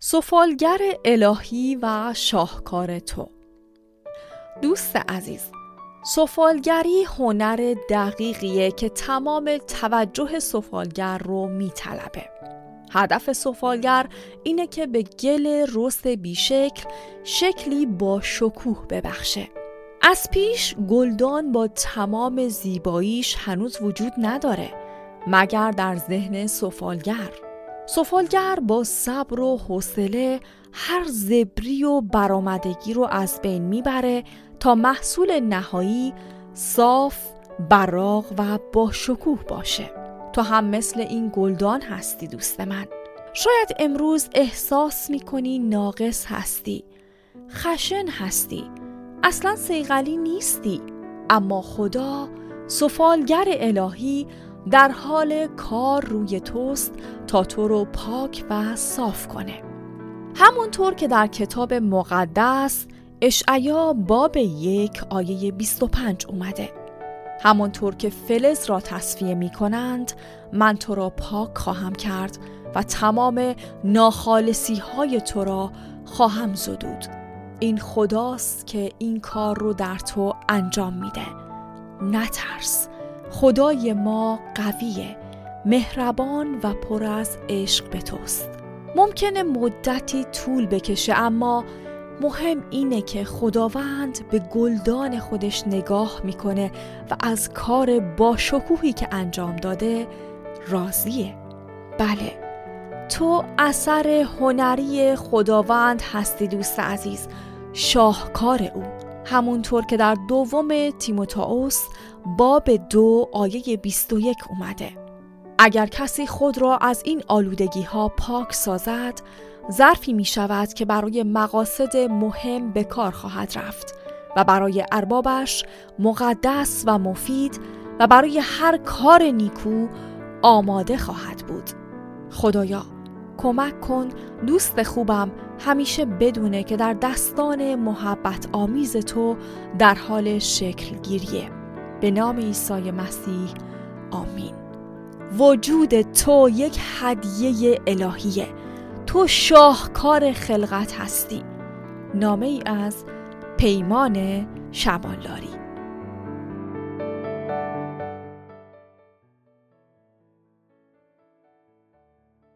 سفالگر الهی و شاهکار تو. دوست عزیز، سفالگری هنر دقیقیه که تمام توجه سفالگر رو میطلبه. هدف سفالگر اینه که به گل رس بیشکل شکلی با شکوه ببخشه. از پیش گلدان با تمام زیباییش هنوز وجود نداره مگر در ذهن سفالگر. سفالگر با صبر و حوصله هر زبری و برآمدگی رو از بین میبره تا محصول نهایی صاف، براق و با شکوه باشه. تو هم مثل این گلدان هستی دوست من. شاید امروز احساس میکنی ناقص هستی، خشن هستی، اصلا صیقلی نیستی، اما خدا سفالگر الهی در حال کار روی توست تا تو رو پاک و صاف کنه. همونطور که در کتاب مقدس اشعیا باب 1 آیه 25 اومده، همونطور که فلز را تصفیه می کنند من تو را پاک خواهم کرد و تمام ناخالصی های تو را خواهم زدود. این خداست که این کار رو در تو انجام میده. نترس، خدای ما قویه، مهربان و پر از عشق به توست. ممکنه مدتی طول بکشه، اما مهم اینه که خداوند به گلدان خودش نگاه میکنه و از کار باشکوهی که انجام داده راضیه. بله، تو اثر هنری خداوند هستی دوست عزیز، شاهکار او. همونطور که در دوم تیموتائوس باب 2 آیه 21 اومده، اگر کسی خود را از این آلودگی ها پاک سازد، ظرفی می شود که برای مقاصد مهم به کار خواهد رفت و برای اربابش مقدس و مفید و برای هر کار نیکو آماده خواهد بود. خدایا کمک کن دوست خوبم همیشه بدونه که در دستان محبت آمیز تو در حال شکل گیریه. به نام عیسی مسیح آمین. وجود تو یک هدیه الهیه. تو شاهکار خلقت هستی. نامه ای از پیمان شبانلاری.